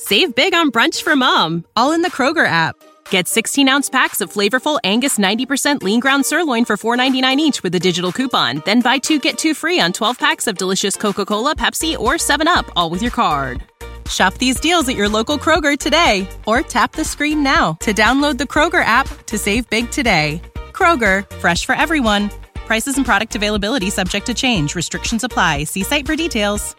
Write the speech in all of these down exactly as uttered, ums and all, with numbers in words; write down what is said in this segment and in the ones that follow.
Save big on brunch for mom, all in the Kroger app. Get sixteen-ounce packs of flavorful Angus ninety percent lean ground sirloin for four ninety-nine each with a digital coupon. Then buy two, get two free on twelve packs of delicious Coca-Cola, Pepsi, or seven up, all with your card. Shop these deals at your local Kroger today, or tap the screen now to download the Kroger app to save big today. Kroger, fresh for everyone. Prices and product availability subject to change. Restrictions apply. See site for details.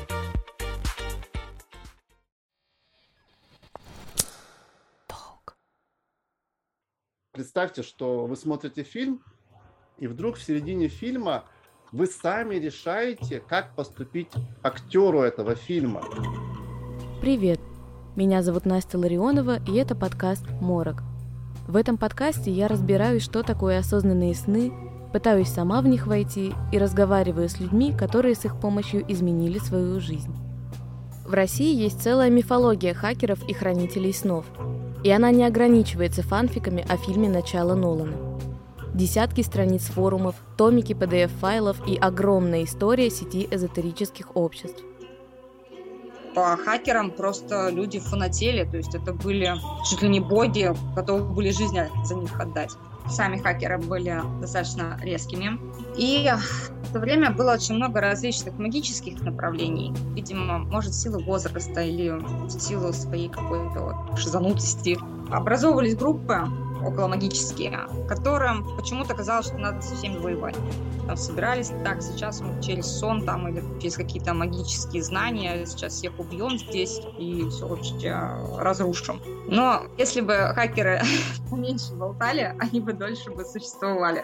Представьте, что вы смотрите фильм, и вдруг в середине фильма вы сами решаете, как поступить актеру этого фильма. Привет, меня зовут Настя Ларионова, и это подкаст «Морок». В этом подкасте я разбираюсь, что такое осознанные сны, пытаюсь сама в них войти и разговариваю с людьми, которые с их помощью изменили свою жизнь. В России есть целая мифология хакеров и хранителей снов. И она не ограничивается фанфиками о фильме «Начало» Нолана. Десятки страниц форумов, томики пи ди эф-файлов и огромная история сети эзотерических обществ. По хакерам просто люди фанатели, то есть это были чуть ли не боги, готовы были жизнь за них отдать. Сами хакеры были достаточно резкими. И в то время было очень много различных магических направлений. Видимо, может, в силу возраста или в силу своей какой-то шизанутости. Образовывались группы околомагические, которым почему-то казалось, что надо со всеми воевать. Там собирались, так, сейчас мы через сон там, или через какие-то магические знания, сейчас всех убьем здесь и все вообще разрушим. Но если бы хакеры поменьше болтали, они бы дольше бы существовали.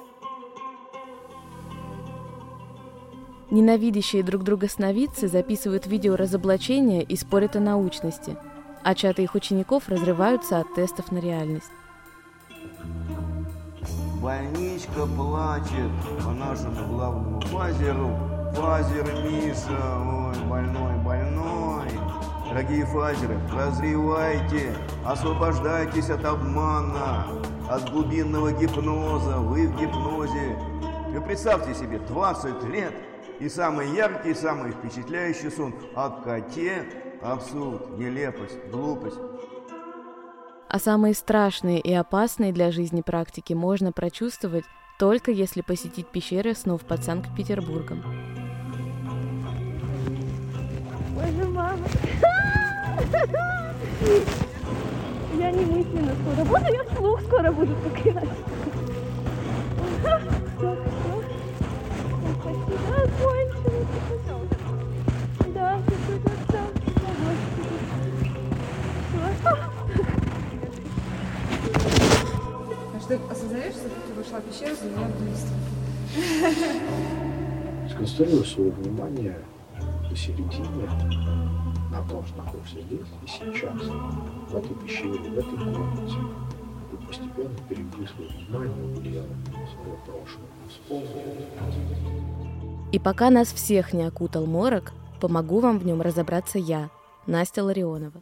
Ненавидящие друг друга сновидцы записывают видео разоблачения и спорят о научности, а чаты их учеников разрываются от тестов на реальность. Больничка плачет по нашему главному фазеру. Фазер Миша, ой, больной, больной. Дорогие фазеры, прозревайте, освобождайтесь от обмана, от глубинного гипноза. Вы в гипнозе. И представьте себе, двадцать лет и самый яркий, самый впечатляющий сон о коте. Абсурд, нелепость, глупость. А самые страшные и опасные для жизни практики можно прочувствовать только если посетить пещеры снов под Санкт-Петербургом. Боже, мама! Я не мысленно скоро буду, я вслух скоро буду проклинать. Спасибо, кончилось. Да, все, Ты осознаешь, что ты вышла в пещеру, заняла убийство? Сконцентрирую свое внимание посередине, на том, что находишься здесь и сейчас, в этой пещере, в этой комнате. И постепенно переведи свое внимание в свое прошлое. Вспомни. И пока нас всех не окутал морок, помогу вам в нем разобраться я, Настя Ларионова.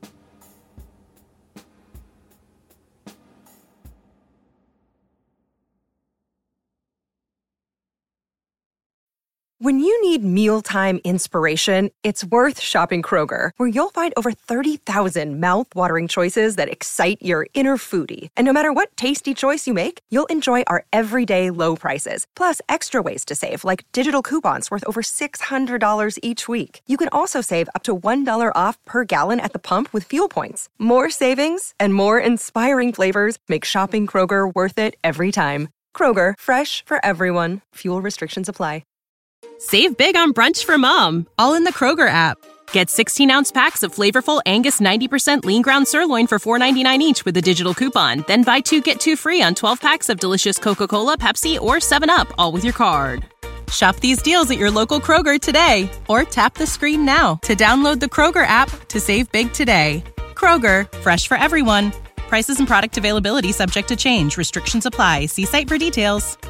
When you need mealtime inspiration, it's worth shopping Kroger, where you'll find over thirty thousand mouth-watering choices that excite your inner foodie. And no matter what tasty choice you make, you'll enjoy our everyday low prices, plus extra ways to save, like digital coupons worth over six hundred dollars each week. You can also save up to one dollar off per gallon at the pump with fuel points. More savings and more inspiring flavors make shopping Kroger worth it every time. Kroger, fresh for everyone. Fuel restrictions apply. Save big on brunch for mom, all in the Kroger app. Get sixteen-ounce packs of flavorful Angus ninety percent lean ground sirloin for four ninety-nine each with a digital coupon. Then buy two, get two free on twelve packs of delicious Coca-Cola, Pepsi, or seven up, all with your card. Shop these deals at your local Kroger today, or tap the screen now to download the Kroger app to save big today. Kroger, fresh for everyone. Prices and product availability subject to change. Restrictions apply. See site for details.